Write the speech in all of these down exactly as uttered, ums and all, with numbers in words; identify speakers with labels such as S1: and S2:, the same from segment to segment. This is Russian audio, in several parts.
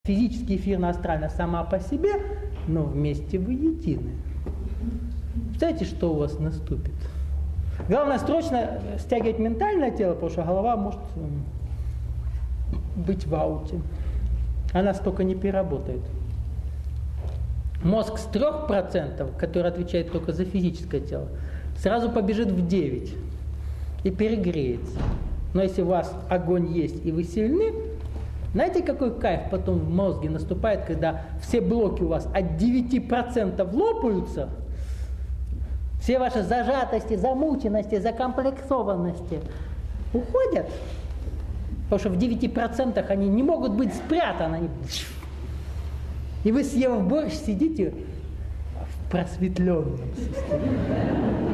S1: физически, эфирно-астрально сама по себе, но вместе вы едины. Представляете, что у вас наступит? Главное срочно стягивать ментальное тело, потому что голова может быть в ауте. Она столько не переработает. Мозг с трех процентов, который отвечает только за физическое тело, сразу побежит в девять и перегреется. Но если у вас огонь есть и вы сильны, знаете, какой кайф потом в мозге наступает, когда все блоки у вас от девяти процентов лопаются, все ваши зажатости, замученности, закомплексованности уходят, потому что в девяти процентах они не могут быть спрятаны. Они... И вы, съев борщ, сидите в просветленном состоянии.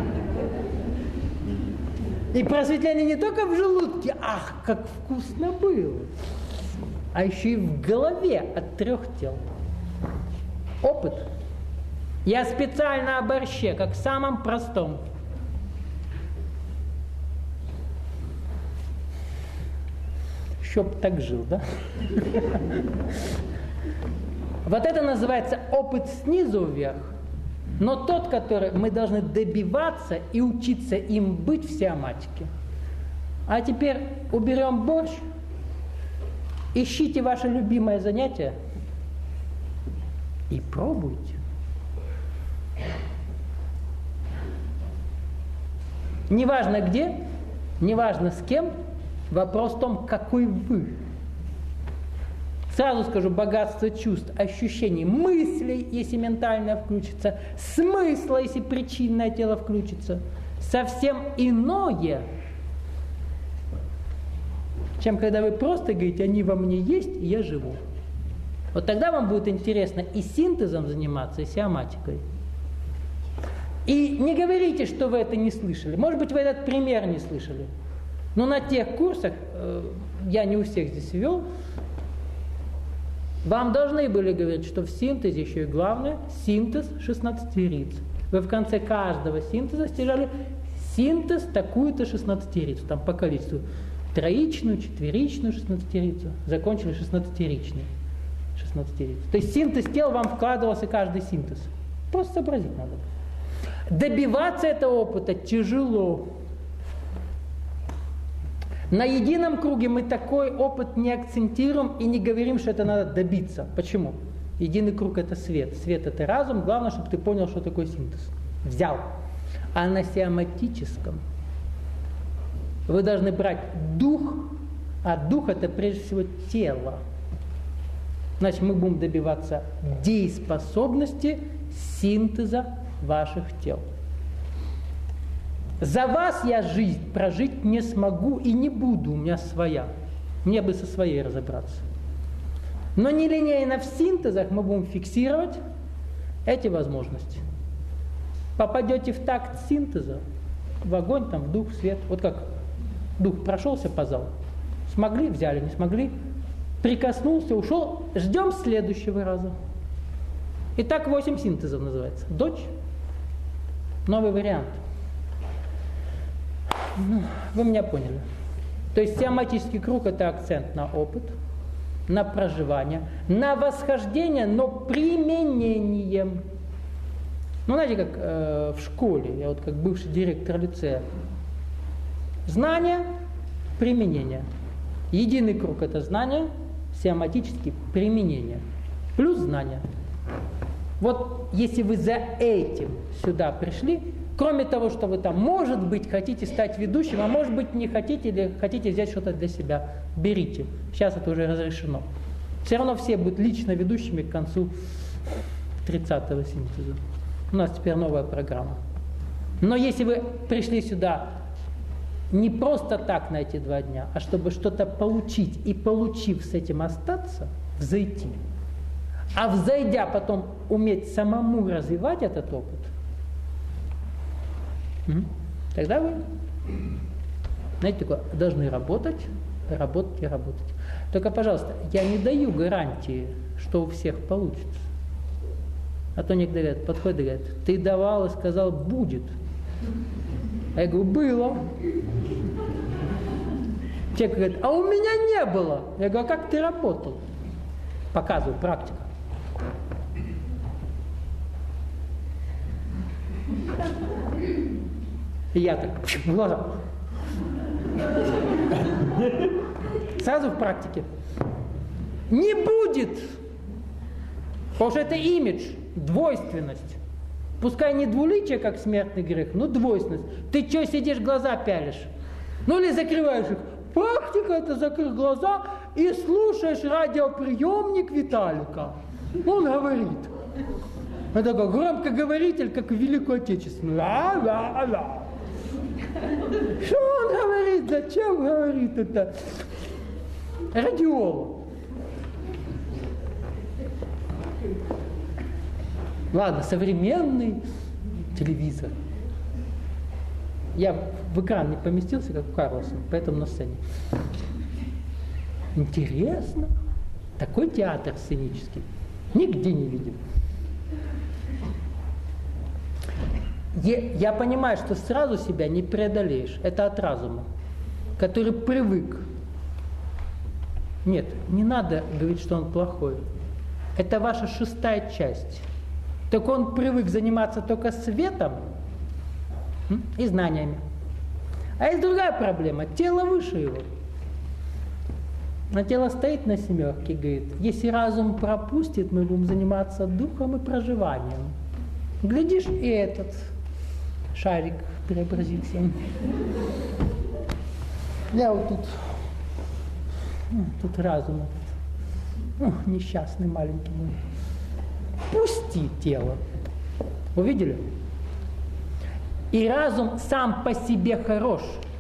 S1: И просветление не только в желудке, ах, как вкусно было, а еще и в голове от трех тел. Опыт. Я специально о борще, как в самом простом. Чтоб так жил, да? Вот это называется опыт снизу вверх, но тот, который мы должны добиваться и учиться им быть в сиоматике. А теперь уберем борщ, ищите ваше любимое занятие и пробуйте. Неважно где, неважно с кем, вопрос в том, какой вы. Сразу скажу, богатство чувств, ощущений, мыслей, если ментальное включится, смысла, если причинное тело включится, совсем иное, чем когда вы просто говорите, они во мне есть, и я живу. Вот тогда вам будет интересно и синтезом заниматься, и сиоматикой. И не говорите, что вы это не слышали. Может быть, вы этот пример не слышали. Но на тех курсах, э, я не у всех здесь вел, вам должны были говорить, что в синтезе еще и главное синтез шестнадцатериц. Вы в конце каждого синтеза стяжали синтез такую-то шестнадцатерицу, там по количеству троичную, четверичную шестнадцатерицу, закончили шестнадцатеричной шестнадцатерицу. То есть синтез тел вам вкладывался каждый синтез. Просто сообразить надо. Добиваться этого опыта тяжело. На едином круге мы такой опыт не акцентируем и не говорим, что это надо добиться. Почему? Единый круг – это свет. Свет – это разум. Главное, чтобы ты понял, что такое синтез. Взял. А на сиоматическом вы должны брать дух, а дух – это прежде всего тело. Значит, мы будем добиваться дееспособности синтеза ваших тел. За вас я жизнь прожить не смогу и не буду, у меня своя. Мне бы со своей разобраться. Но нелинейно в синтезах мы будем фиксировать эти возможности. Попадете в такт синтеза, в огонь, там, в дух, в свет. Вот как дух прошелся по залу. Смогли, взяли, не смогли. Прикоснулся, ушел. Ждем следующего раза. Итак, восемь синтезов называется. Дочь. Новый вариант. Ну, вы меня поняли. То есть сиоматический круг – это акцент на опыт, на проживание, на восхождение, но применением. Ну, знаете, как э, в школе, я вот как бывший директор лицея. Знание, применение. Единый круг – это знание, сиоматический – применение. Плюс знание. Вот если вы за этим сюда пришли, кроме того, что вы там, может быть, хотите стать ведущим, а может быть, не хотите, или хотите взять что-то для себя, берите. Сейчас это уже разрешено. Все равно все будут лично ведущими к концу тридцатого синтеза. У нас теперь новая программа. Но если вы пришли сюда не просто так на эти два дня, а чтобы что-то получить и, получив, с этим остаться, взойти, а взойдя потом уметь самому развивать этот опыт, тогда вы, знаете, такое, должны работать, работать и работать. Только, пожалуйста, я не даю гарантии, что у всех получится. А то некоторые говорят, подходят и говорят, ты давал и сказал, будет. А я говорю, было. Человек говорит, а у меня не было. Я говорю, а как ты работал? Показываю, практика. И я так, в глаза. Сразу в практике. Не будет. Потому что это имидж, двойственность. Пускай не двуличие, как смертный грех, но двойственность. Ты что сидишь, глаза пялишь? Ну или закрываешь их. Практика — это закрыть глаза и слушаешь радиоприемник Виталика. Он говорит. Это как громкоговоритель, как в Великую Отечественную. Ла-ла-ла. Что он говорит? Зачем говорит это? Радиолог. Ладно, современный телевизор. Я в экран не поместился, как Карлсон, поэтому на сцене. Интересно. Такой театр сценический. Нигде не видел. Я понимаю, что сразу себя не преодолеешь. Это от разума, который привык. Нет, не надо говорить, что он плохой. Это ваша шестая часть. Так он привык заниматься только светом и знаниями. А есть другая проблема. Тело выше его. Но тело стоит на семерке и говорит, если разум пропустит, мы будем заниматься духом и проживанием. Глядишь, и этот шарик преобразится. Я вот тут, тут разум этот, о, несчастный маленький мой. Пусти тело. Увидели? И разум сам по себе хорош.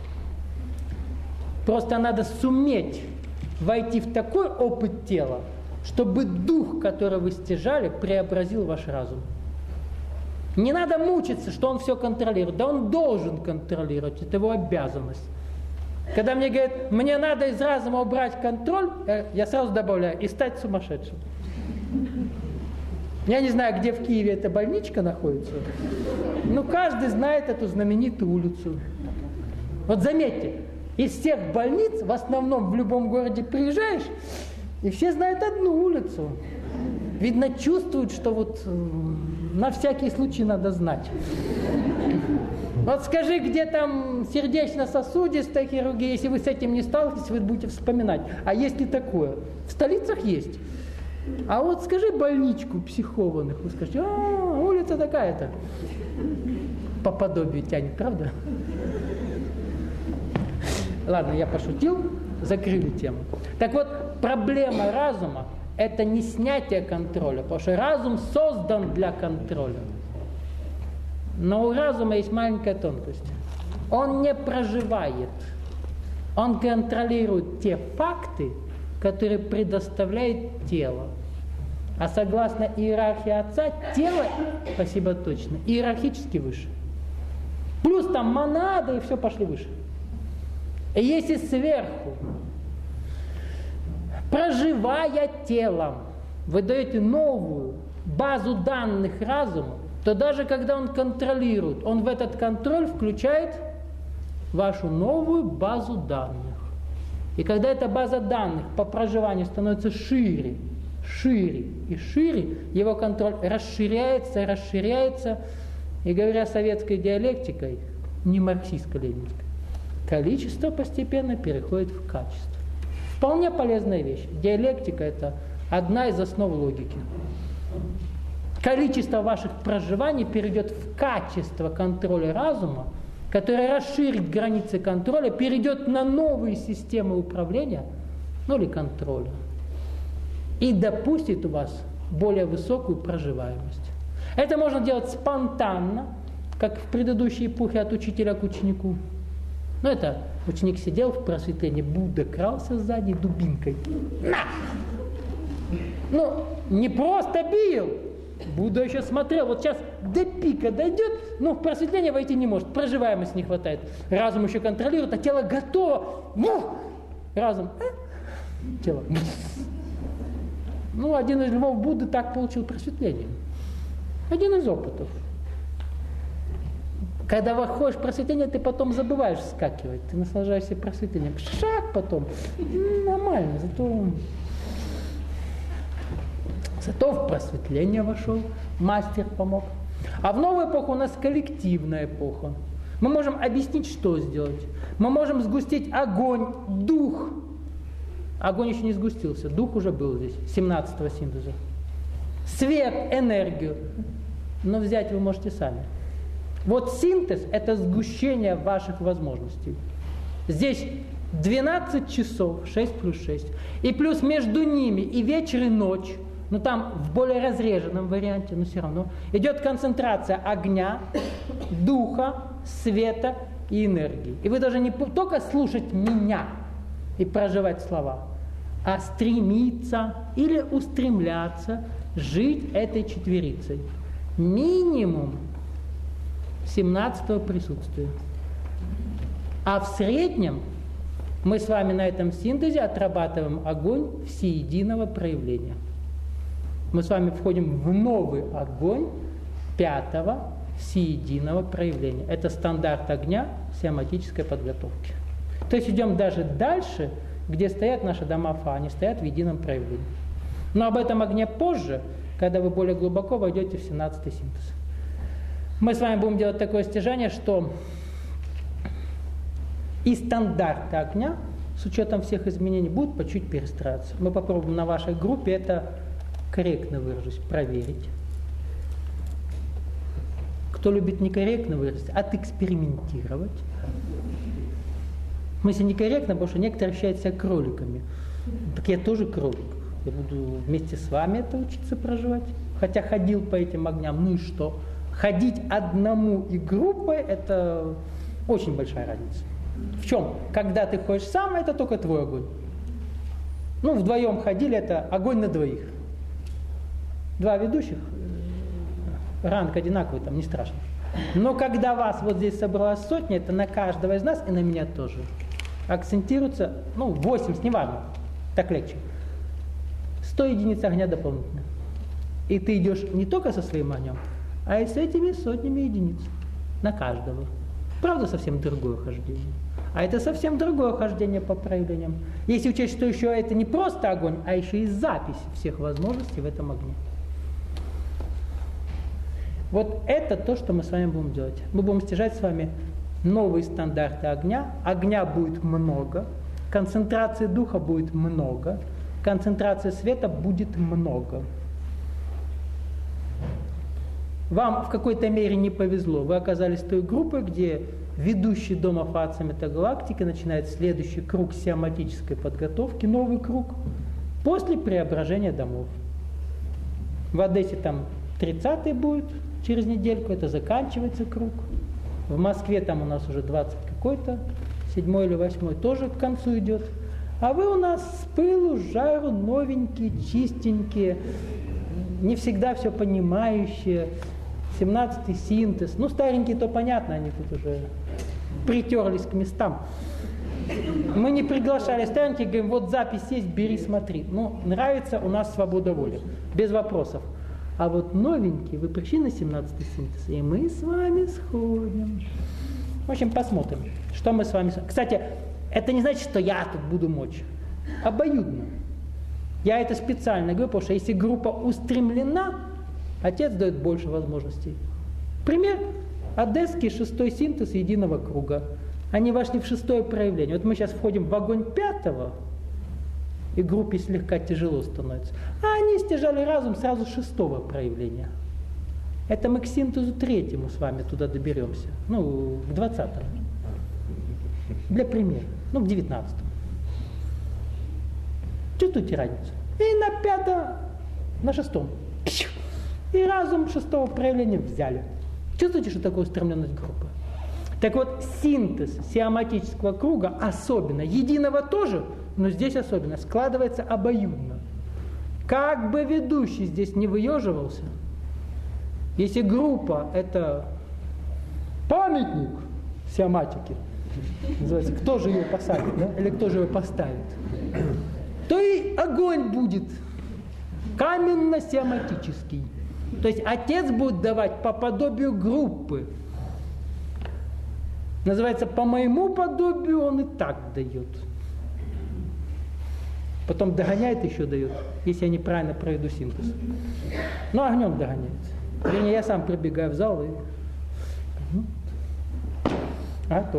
S1: Просто надо суметь войти в такой опыт тела, чтобы дух, который вы стяжали, преобразил ваш разум. Не надо мучиться, что он все контролирует. Да он должен контролировать, это его обязанность. Когда мне говорят, мне надо из разума убрать контроль, я сразу добавляю, и стать сумасшедшим. Я не знаю, где в Киеве эта больничка находится, но каждый знает эту знаменитую улицу. Вот заметьте, из всех больниц, в основном в любом городе приезжаешь, и все знают одну улицу. Видно, чувствуют, что вот на всякий случай надо знать. Вот скажи, где там сердечно-сосудистая хирургия, если вы с этим не сталкиваетесь, вы будете вспоминать. А есть ли такое? В столицах есть. А вот скажи больничку психованных, вы скажете, а, улица такая-то. По подобию тянет, правда? Ладно, я пошутил, закрыли тему. Так вот, проблема разума – это не снятие контроля, потому что разум создан для контроля. Но у разума есть маленькая тонкость. Он не проживает, он контролирует те факты, которые предоставляет тело. А согласно иерархии отца, тело, спасибо точно, иерархически выше. Плюс там монада и все пошли выше. И если сверху, проживая телом, вы даете новую базу данных разуму, то даже когда он контролирует, он в этот контроль включает вашу новую базу данных. И когда эта база данных по проживанию становится шире, шире и шире, его контроль расширяется, расширяется, и говоря советской диалектикой, не марксистско-ленинской, количество постепенно переходит в качество. Вполне полезная вещь. Диалектика – это одна из основ логики. Количество ваших проживаний перейдет в качество контроля разума, которое расширит границы контроля, перейдет на новые системы управления, ну или контроля, и допустит у вас более высокую проживаемость. Это можно делать спонтанно, как в предыдущей эпохе от учителя к ученику. Ну это ученик сидел в просветлении, Будда крался сзади дубинкой. На! Ну, не просто бил. Будда еще смотрел, вот сейчас до пика дойдет, но в просветление войти не может, проживаемости не хватает. Разум еще контролирует, а тело готово. Мух! Разум. А? Тело. Ну, один из львов Будды так получил просветление. Один из опытов. Когда выходишь в просветление, ты потом забываешь вскакивать. Ты наслаждаешься просветлением. Шаг потом. Нормально, зато... Зато в просветление вошел, мастер помог. А в новую эпоху у нас коллективная эпоха. Мы можем объяснить, что сделать. Мы можем сгустить огонь, дух. Огонь еще не сгустился, дух уже был здесь, семнадцатого синтеза. Свет, энергию. Но взять вы можете сами. Вот синтез – это сгущение ваших возможностей. Здесь двенадцать часов, шесть плюс шесть. И плюс между ними и вечер, и ночь. Но там в более разреженном варианте, но все равно. Идет концентрация огня, духа, света и энергии. И вы должны не только слушать меня и проживать слова, а стремиться или устремляться жить этой четверицей. Минимум семнадцатого присутствия. А в среднем мы с вами на этом синтезе отрабатываем огонь всеединого проявления. Мы с вами входим в новый огонь пятого всеединого проявления. Это стандарт огня сиаматической подготовки. То есть идем даже дальше, где стоят наши дома Фа, они стоят в едином проявлении. Но об этом огне позже, когда вы более глубоко войдете в семнадцатый синтез. Мы с вами будем делать такое стяжание, что и стандарты огня, с учетом всех изменений, будут по чуть перестраиваться. Мы попробуем на вашей группе это, корректно выражусь, проверить. Кто любит некорректно выразить, отэкспериментировать. В смысле некорректно, потому что некоторые ощущают себя кроликами. Так я тоже кролик. Я буду вместе с вами это учиться проживать. Хотя ходил по этим огням, ну и что? Ходить одному и группой – это очень большая разница. В чем? Когда ты ходишь сам, это только твой огонь. Ну, вдвоем ходили, это огонь на двоих. Два ведущих, ранг одинаковый, там не страшно. Но когда вас вот здесь собралась сотня, это на каждого из нас и на меня тоже. Акцентируется, ну, восемьдесят, неважно, так легче. сто единиц огня дополнительно. И ты идешь не только со своим огнем, а и с этими сотнями единиц. На каждого. Правда, совсем другое хождение. А это совсем другое хождение по проявлениям. Если учесть, что еще это не просто огонь, а еще и запись всех возможностей в этом огне. Вот это то, что мы с вами будем делать. Мы будем стяжать с вами новые стандарты огня. Огня будет много, концентрации духа будет много, концентрации света будет много. Вам в какой-то мере не повезло. Вы оказались в той группе, где ведущий дом Афа метагалактики начинает следующий круг сиаматической подготовки, новый круг, после преображения домов. В Одессе там тридцатый будет через недельку, это заканчивается круг. В Москве там у нас уже двадцать какой-то, седьмой или восьмой тоже к концу идет. А вы у нас с пылу, с жару, новенькие, чистенькие, не всегда все понимающие. семнадцатый синтез. Ну, старенькие, то понятно, они тут уже притерлись к местам. Мы не приглашали стареньких, говорим, вот запись есть, бери, смотри. Ну, нравится, у нас свобода воли, без вопросов. А вот новенькие, вы пришли на семнадцатый синтез, и мы с вами сходим. В общем, посмотрим, что мы с вами... Кстати, это не значит, что я тут буду мочь. Обоюдно. Я это специально говорю, потому что если группа устремлена, Отец дает больше возможностей. Пример. Одесский шестой синтез единого круга. Они вошли в шестое проявление. Вот мы сейчас входим в огонь пятого, и группе слегка тяжело становится. А они стяжали разум сразу шестого проявления. Это мы к синтезу третьему с вами туда доберемся. Ну, к двадцатому. Для примера. Ну, к девятнадцатому. Чувствуете разницу? И на пятом, на шестом. И разум шестого проявления взяли. Чувствуете, что такое устремленность группы? Так вот, синтез сиаматического круга особенно, единого тоже, но здесь особенно, складывается обоюдно. Как бы ведущий здесь не выеживался, если группа – это памятник сиаматики, называется, кто же ее посадит, да? Или кто же ее поставит, то и огонь будет каменно-сиаматический. То есть Отец будет давать по подобию группы. Называется, по моему подобию он и так дает. Потом догоняет еще дает, если я неправильно проведу синтез. Ну, огнем догоняется. Вернее, я сам прибегаю в зал и... Готов.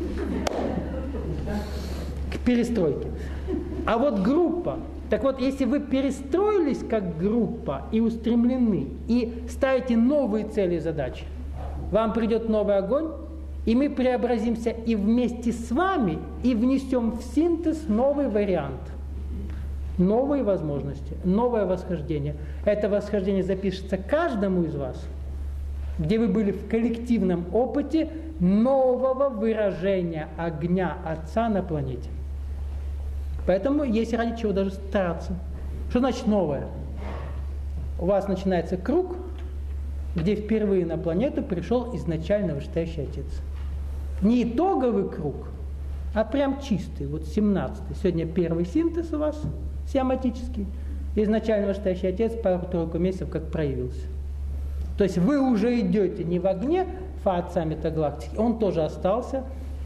S1: К перестройке. А вот группа. Так вот, если вы перестроились как группа и устремлены, и ставите новые цели и задачи, вам придет новый огонь, и мы преобразимся и вместе с вами, и внесем в синтез новый вариант. Новые возможности, новое восхождение. Это восхождение запишется каждому из вас, где вы были в коллективном опыте нового выражения огня Отца на планете. Поэтому есть ради чего даже стараться. Что значит новое? У вас начинается круг, где впервые на планету пришел изначально вышестоящий Отец. Не итоговый круг, а прям чистый, вот семнадцатый. Сегодня первый синтез у вас, сиаматический. Изначально вышестоящий Отец пару-тройку месяцев как проявился. То есть вы уже идете не в огне Фа-Отца метагалактики, он тоже остался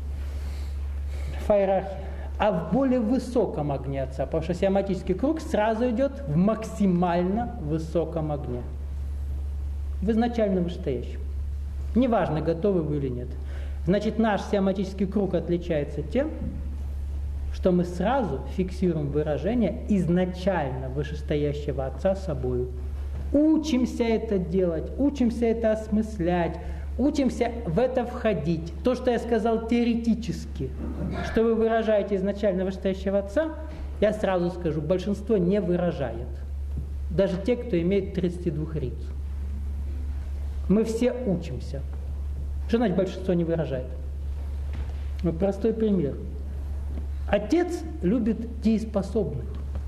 S1: в иерархии, а в более высоком огне Отца, потому что сиаматический круг сразу идет в максимально высоком огне. В изначально вышестоящем. Неважно, готовы вы или нет. Значит, наш сиаматический круг отличается тем, что мы сразу фиксируем выражение изначально вышестоящего Отца собою. Учимся это делать, учимся это осмыслять, учимся в это входить. То, что я сказал теоретически, что вы выражаете изначально вышестоящего Отца, я сразу скажу, большинство не выражает. Даже те, кто имеет тридцать два риц. Мы все учимся. Что значит большинство не выражает? Ну, простой пример. Отец любит дееспособных.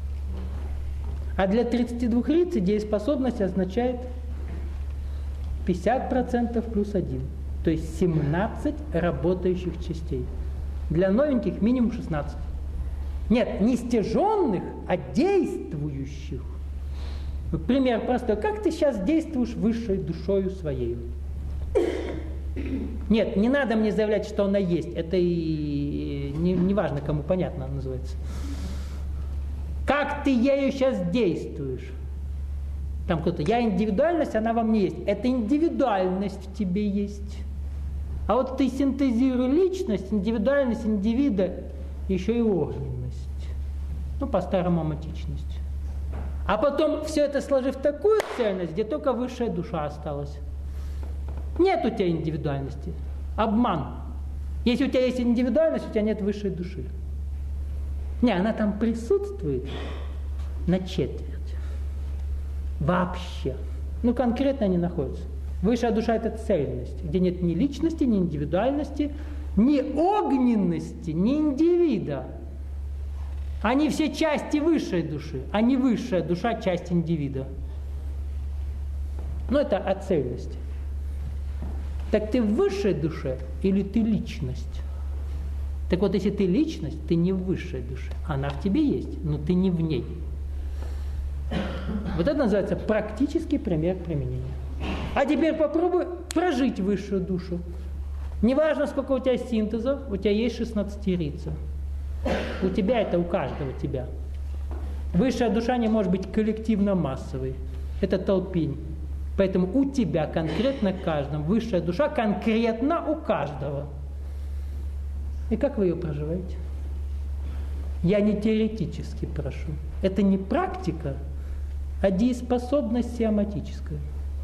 S1: А для тридцати двух риц дееспособность означает пятьдесят процентов плюс один. То есть семнадцать работающих частей. Для новеньких минимум шестнадцать. Нет, не стяженных, а действующих. Пример простой. Как ты сейчас действуешь высшей душою своей? Нет, не надо мне заявлять, что она есть. Это и не, не важно, кому понятно называется. Как ты ею сейчас действуешь? Там кто-то, я индивидуальность, она во мне есть. Это индивидуальность в тебе есть. А вот ты синтезируй личность, индивидуальность индивида, еще и огненность. Ну, по-старому аматичность. А потом все это сложив в такую цельность, где только высшая душа осталась. Нет у тебя индивидуальности. Обман. Если у тебя есть индивидуальность, у тебя нет высшей души. Не, она там присутствует на четверть. Вообще. Ну, конкретно не находится. Высшая душа – это цельность, где нет ни личности, ни индивидуальности, ни огненности, ни индивида. Они все части высшей души, а не высшая душа – часть индивида. Ну, это о цельности. Так ты в высшей душе или ты личность? Так вот, если ты личность, ты не в высшей душе. Она в тебе есть, но ты не в ней. Вот это называется практический пример применения. А теперь попробуй прожить высшую душу. Неважно, сколько у тебя синтезов, у тебя есть шестнадцатирица. У тебя это у каждого тебя. Высшая душа не может быть коллективно-массовой. Это толпень. Поэтому у тебя конкретно каждом высшая душа конкретно у каждого. И как вы ее проживаете? Я не теоретически прошу. Это не практика, а дееспособность сиаматическая.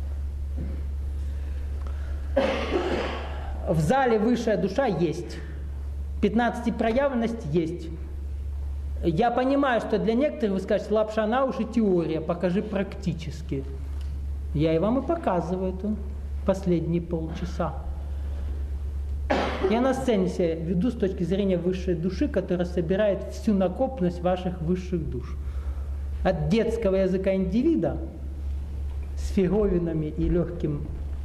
S1: В зале высшая душа есть. пятнадцатипроявленность есть. Я понимаю, что для некоторых вы скажете, лапша на уши, теория, покажи практически. Я и вам и показываю это последние полчаса. Я на сцене себя веду с точки зрения высшей души, которая собирает всю накопленность ваших высших душ. От детского языка индивида с фиговинами и легким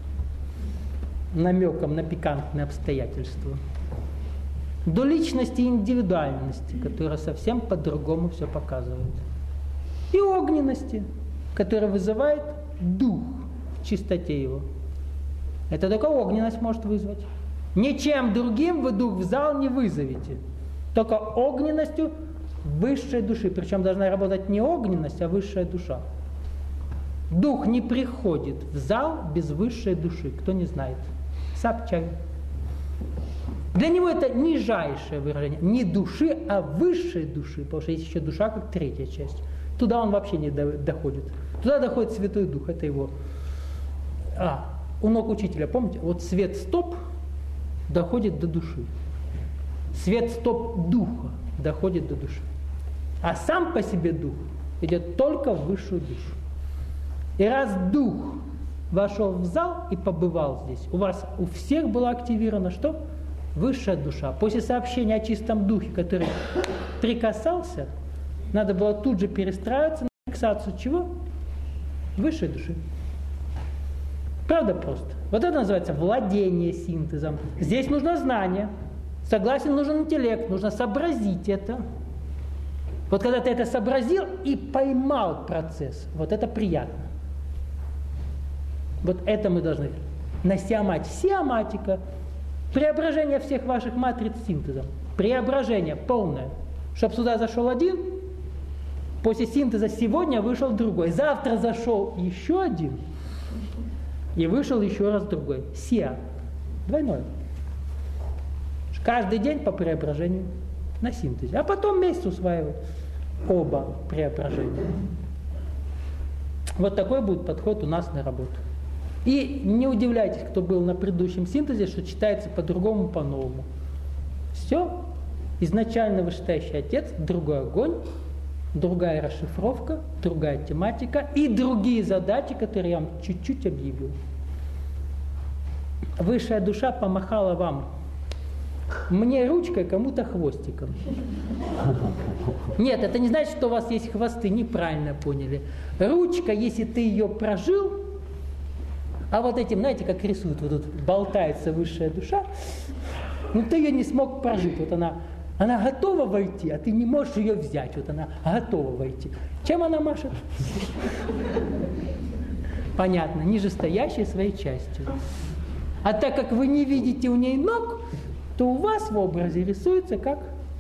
S1: намеком на пикантные обстоятельства, до личности и индивидуальности, которая совсем по-другому все показывает. И огненности, которая вызывает дух в чистоте его. Это только огненность может вызвать. Ничем другим вы дух в зал не вызовете. Только огненностью высшей души. Причем должна работать не огненность, а высшая душа. Дух не приходит в зал без высшей души. Кто не знает? Сапчай. Для него это нижайшее выражение. Не души, а высшей души. Потому что есть еще душа как третья часть. Туда он вообще не доходит. Туда доходит Святой Дух. Это его... А, у ног учителя, помните? Вот свет стоп доходит до души. Свет стоп духа доходит до души. А сам по себе дух идет только в высшую душу. И раз дух вошел в зал и побывал здесь, у вас у всех была активирована что? Высшая душа. После сообщения о чистом духе, который прикасался, надо было тут же перестраиваться на фиксацию чего? Высшей души. Правда просто. Вот это называется владение синтезом. Здесь нужно знание. Согласен, нужен интеллект, нужно сообразить это. Вот когда ты это сообразил и поймал процесс, вот это приятно. Вот это мы должны на сиаматике. Сиаматика. Преображение всех ваших матриц синтезом. Преображение полное. Чтобы сюда зашел один, после синтеза сегодня вышел другой. Завтра зашел еще один, и вышел еще раз другой. Сиа. Двойное. Каждый день по преображению на синтезе. А потом месяц усваивать оба преображения. Вот такой будет подход у нас на работу. И не удивляйтесь, кто был на предыдущем синтезе, что читается по-другому, по-новому. Все. Изначально вышестоящий отец, другой огонь, другая расшифровка, другая тематика и другие задачи, которые я вам чуть-чуть объявил. Высшая душа помахала вам. Мне ручкой, кому-то хвостиком. Нет, это не значит, что у вас есть хвосты, неправильно поняли. Ручка, если ты ее прожил, а вот этим, знаете, как рисуют, вот тут болтается высшая душа, ну ты ее не смог прожить. Вот она, она готова войти, а ты не можешь ее взять. Вот она готова войти. Чем она машет? Понятно, нижестоящей своей частью. А так как вы не видите у ней ног, то у вас в образе рисуется как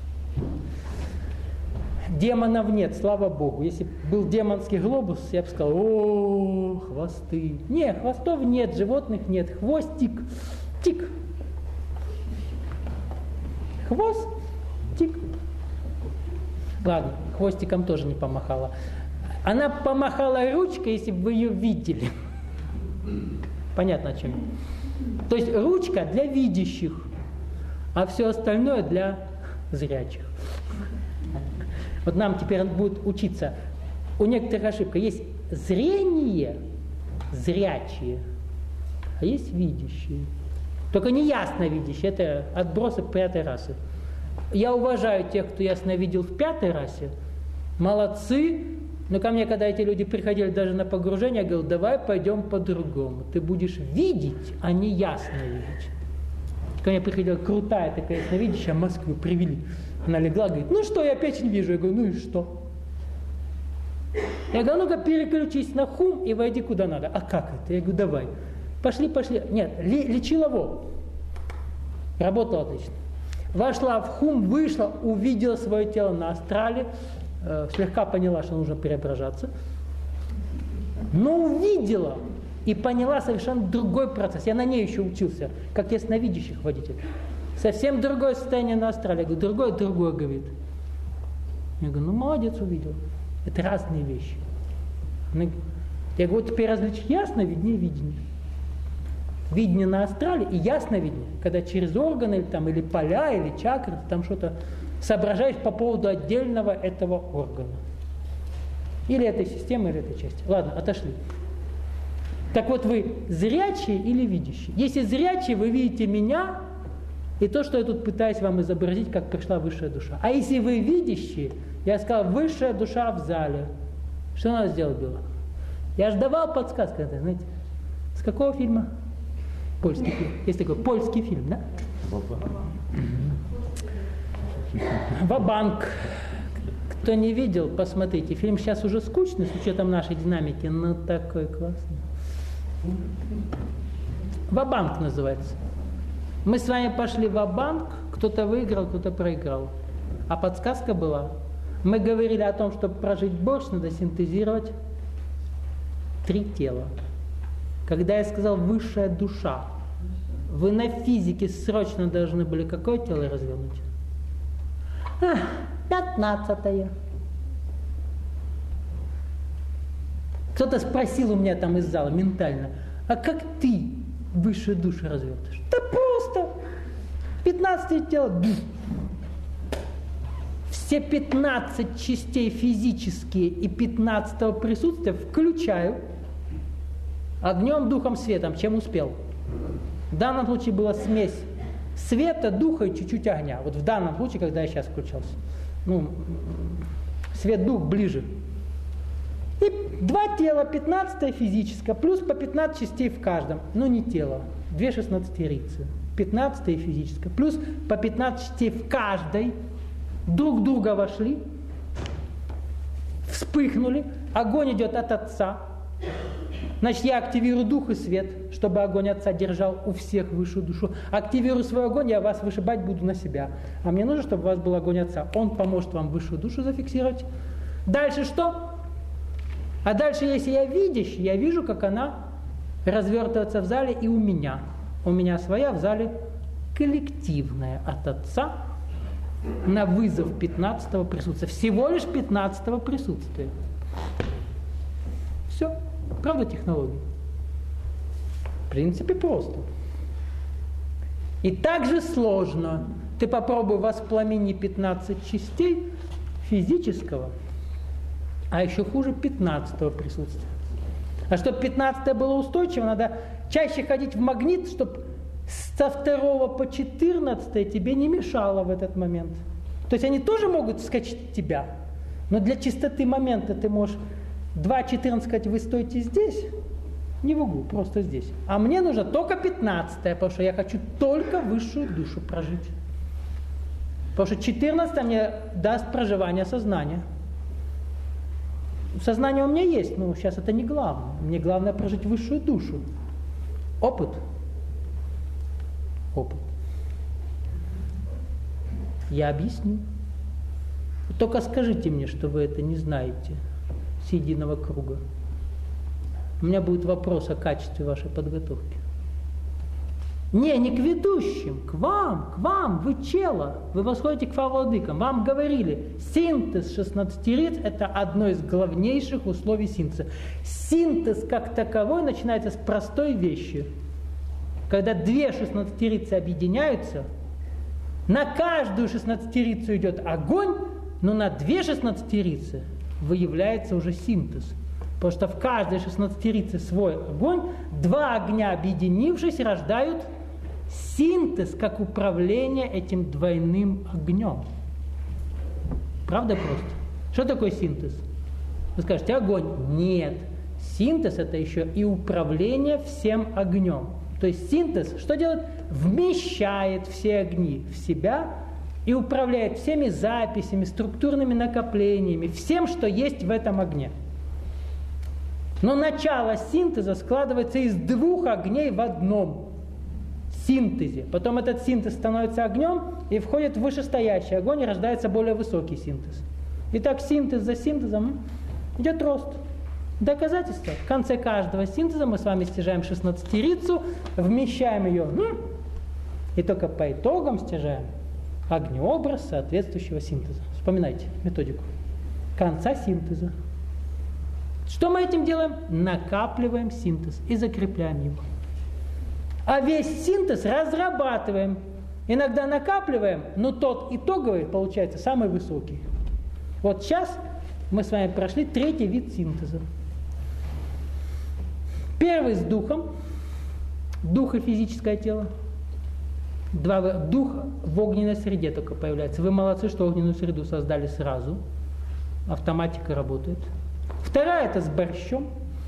S1: демонов нет, слава Богу. Если был демонский глобус, я бы сказал, о, хвосты. Нет, хвостов нет, животных нет, хвостик, тик. Хвост, тик. Ладно, хвостиком тоже не помахала. Она помахала ручкой, если бы вы ее видели. Понятно о чем. То есть ручка для видящих, а все остальное для зрячих. Вот нам теперь будет учиться. У некоторых ошибка. Есть зрение, зрячие, а есть видящие. Только не ясно видящие. Это отбросы пятой расы. Я уважаю тех, кто ясно видел в пятой расе. Молодцы. Но ко мне, когда эти люди приходили даже на погружение, я говорил, давай пойдем по-другому. Ты будешь видеть, а не ясно видеть. Ко мне приходила крутая такая ясновидящая, Москву привели. Она легла, говорит, ну что, я печень вижу. Я говорю, ну и что? Я говорю, ну-ка переключись на хум и войди куда надо. А как это? Я говорю, давай. Пошли, пошли. Нет, лечила во. Работала отлично. Вошла в хум, вышла, увидела свое тело на астрале, э, слегка поняла, что нужно преображаться. Но увидела и поняла совершенно другой процесс. Я на ней еще учился, как ясновидящих водителей. Совсем другое состояние на астрале. Я говорю, другое, другое, говорит. Я говорю, ну молодец, увидел. Это разные вещи. Я говорю, вот теперь различить ясно, виднее, видение. Видение на астрале и ясновидение, когда через органы или, там, или поля, или чакры, ты там что-то соображаешь по поводу отдельного этого органа. Или этой системы, или этой части. Ладно, отошли. Так вот, вы зрячие или видящие? Если зрячие, вы видите меня и то, что я тут пытаюсь вам изобразить, как пришла высшая душа. А если вы видящие, я сказал, высшая душа в зале. Что надо сделать было? Я же давал подсказку, знаете. С какого фильма? Польский фильм. Есть такой польский фильм, да? Ва-банк. Кто не видел, посмотрите. Фильм сейчас уже скучный, с учетом нашей динамики, но такой классный. Ва-банк называется. Мы с вами пошли в ва-банк, кто-то выиграл, кто-то проиграл. А подсказка была, Мы говорили о том, чтобы прожить борщ, надо синтезировать три тела. Когда я сказал «высшая душа», вы на физике срочно должны были какое тело развернуть? А, пятнадцатое. Кто-то спросил у меня там из зала ментально, а как ты высшую душу развертываешь? Да просто пятнадцатое тело. Все пятнадцать частей физические и пятнадцатого присутствия включаю огнем, духом, светом, чем успел. В данном случае была смесь света, духа и чуть-чуть огня. Вот в данном случае, когда я сейчас включался. Ну, свет, дух ближе. И два тела, пятнадцатое физическое, плюс по пятнадцать частей в каждом. Ну, не тело, две шестнадцатерицы. пятнадцатое физическое, плюс по пятнадцать частей в каждой. Друг в друга вошли, вспыхнули, огонь идет от Отца. Значит, я активирую дух и свет, чтобы огонь Отца держал у всех высшую душу. Активирую свой огонь, я вас вышибать буду на себя. А мне нужно, чтобы у вас был огонь Отца. Он поможет вам высшую душу зафиксировать. Дальше что? А дальше, если я видящий, я вижу, как она развертывается в зале и у меня. У меня своя в зале коллективная от Отца на вызов пятнадцатого присутствия. Всего лишь пятнадцатого присутствия. Все. Правда технология? В принципе, просто. И также сложно. Ты попробуй воспламени пятнадцать частей физического, а еще хуже пятнадцатого присутствия. А чтобы пятнадцатое было устойчиво, надо чаще ходить в магнит, чтобы со второго по четырнадцатое тебе не мешало в этот момент. То есть они тоже могут вскочить в тебя, но для чистоты момента ты можешь два четырнадцать сказать, вы стойте здесь, не в углу, просто здесь. А мне нужно только пятнадцатое, потому что я хочу только высшую душу прожить. Потому что четырнадцатое мне даст проживание сознания. Сознание у меня есть, но сейчас это не главное. Мне главное прожить высшую душу. Опыт. Опыт. Я объясню. Только скажите мне, что вы это не знаете с единого круга. У меня будет вопрос о качестве вашей подготовки. Не, не к ведущим, к вам, к вам, вы чело, вы восходите к владыкам. Вам говорили, синтез шестнадцатериц – это одно из главнейших условий синтеза. Синтез как таковой начинается с простой вещи. Когда две шестнадцатерицы объединяются, на каждую шестнадцатерицу идет огонь, но на две шестнадцатерицы выявляется уже синтез. Потому что в каждой шестнадцатерице свой огонь, два огня, объединившись, рождают синтез, как управление этим двойным огнем. Правда просто? Что такое синтез? Вы скажете, огонь. Нет. Синтез – это еще и управление всем огнем. То есть синтез что делает? Вмещает все огни в себя и управляет всеми записями, структурными накоплениями, всем, что есть в этом огне. Но начало синтеза складывается из двух огней в одном синтезе. Потом этот синтез становится огнем и входит в вышестоящий огонь, и рождается более высокий синтез. Итак, синтез за синтезом идет рост. Доказательство. В конце каждого синтеза мы с вами стяжаем шестнадцатерицу, вмещаем ее, и только по итогам стяжаем огнеобраз соответствующего синтеза. Вспоминайте методику. Конца синтеза. Что мы этим делаем? Накапливаем синтез и закрепляем его. А весь синтез разрабатываем. Иногда накапливаем, но тот итоговый получается самый высокий. Вот сейчас мы с вами прошли третий вид синтеза. Первый с духом. Дух и физическое тело. Два, дух в огненной среде только появляется. Вы молодцы, что огненную среду создали сразу. Автоматика работает. Вторая – это с борщом.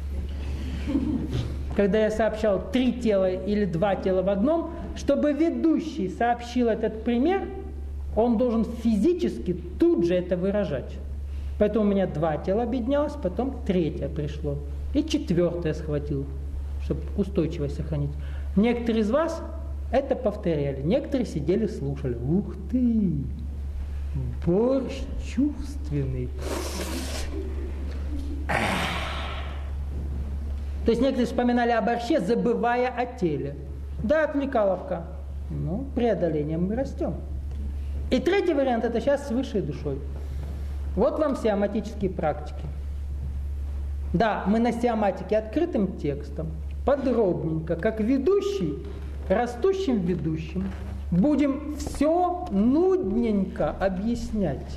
S1: Когда я сообщал три тела или два тела в одном, чтобы ведущий сообщил этот пример, он должен физически тут же это выражать. Поэтому у меня два тела объединялось, потом третье пришло. И четвертое схватил, чтобы устойчивость сохранить. Некоторые из вас это повторяли, некоторые сидели, слушали. Ух ты! борщ чувственный. То есть некоторые вспоминали о борще, забывая о теле. Да, отвлекаловка. Ну, преодолением мы растем. И третий вариант – это сейчас с высшей душой. Вот вам сиаматические практики. Да, мы на сиаматике открытым текстом, подробненько, как ведущий, растущим ведущим, будем все нудненько объяснять.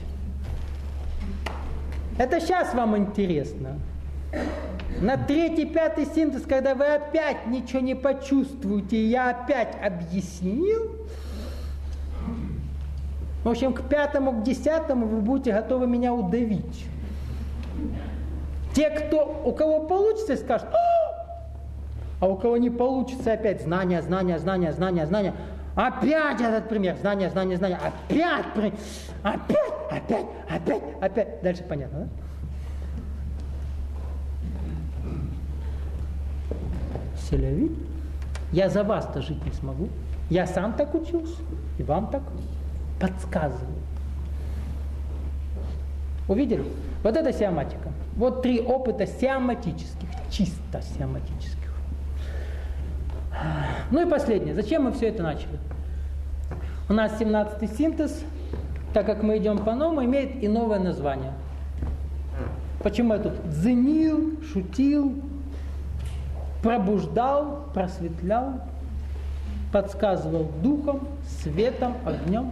S1: Это сейчас вам интересно. На третий, пятый синтез, когда вы опять ничего не почувствуете, я опять объяснил. В общем, к пятому, к десятому вы будете готовы меня удавить. Те, кто, у кого получится, скажут, а у кого не получится, опять знания, знания, знания, знания, знания. Опять этот пример, знания, знания, знания, опять, опять, опять, опять, опять. Дальше понятно, да? Селяви. Я за вас-то жить не смогу. Я сам так учился, и вам так подсказываю. Увидели? Вот это сиаматика. Вот три опыта сиаматических, чисто сиаматических. Ну и последнее. Зачем мы все это начали? У нас семнадцатый синтез, так как мы идем по новому, имеет и новое название. Почему я тут дзенил, шутил, пробуждал, просветлял, подсказывал духом, светом, огнем?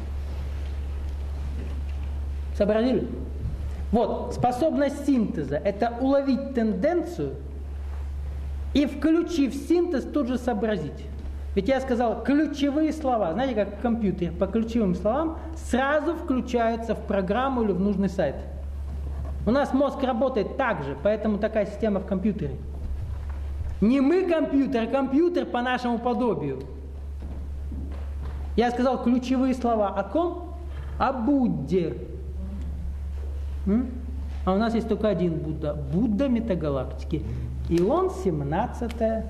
S1: Сообразили? Вот, способность синтеза – это уловить тенденцию и, включив синтез, тут же сообразить. Ведь я сказал, ключевые слова, знаете, как в компьютере, по ключевым словам сразу включаются в программу или в нужный сайт. У нас мозг работает так же, поэтому такая система в компьютере. Не мы компьютер, а компьютер по нашему подобию. Я сказал ключевые слова о ком? О Будде. М? А у нас есть только один Будда. Будда метагалактики. И он семнадцатое.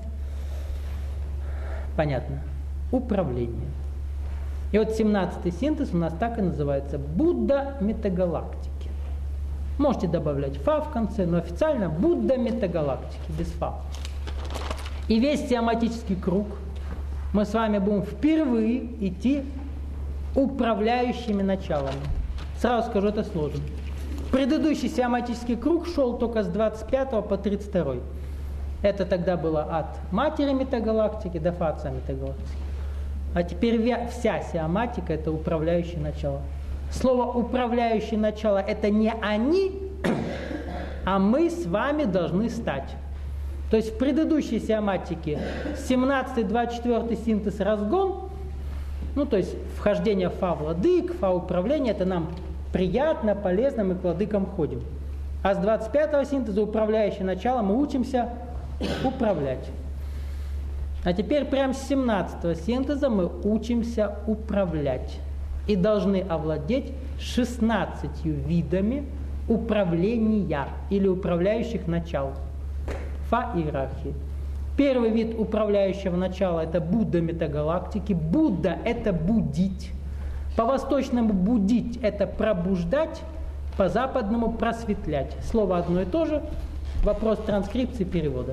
S1: Понятно. Управление. И вот семнадцатый синтез у нас так и называется. Будда метагалактики. Можете добавлять фа в конце, но официально Будда метагалактики, без фа. И весь сиаматический круг мы с вами будем впервые идти управляющими началами. Сразу скажу, это сложно. Предыдущий сиаматический круг шел только с двадцать пятого по тридцать второй. Это тогда было от матери метагалактики до фа метагалактики. А теперь вся сиаматика – это управляющее начало. Слово «управляющее начало» – это не они, а мы с вами должны стать. То есть в предыдущей сиаматике семнадцатый двадцать четвёртый синтез разгон, ну то есть вхождение в фа владык, фа управление, это нам приятно, полезно, мы к владыкам ходим. А с двадцать пятого синтеза управляющее начало мы учимся управлять. А теперь прямо с семнадцатого синтеза мы учимся управлять. И должны овладеть шестнадцатью видами управления или управляющих начал. Фа иерархии. Первый вид управляющего начала – это Будда метагалактики. Будда – это будить. По-восточному будить – это пробуждать, по-западному просветлять. Слово одно и то же. Вопрос транскрипции перевода.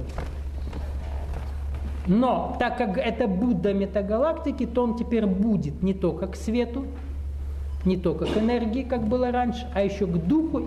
S1: Но так как это Будда метагалактики, то он теперь будет не только к свету, не только к энергии, как было раньше, а еще к духу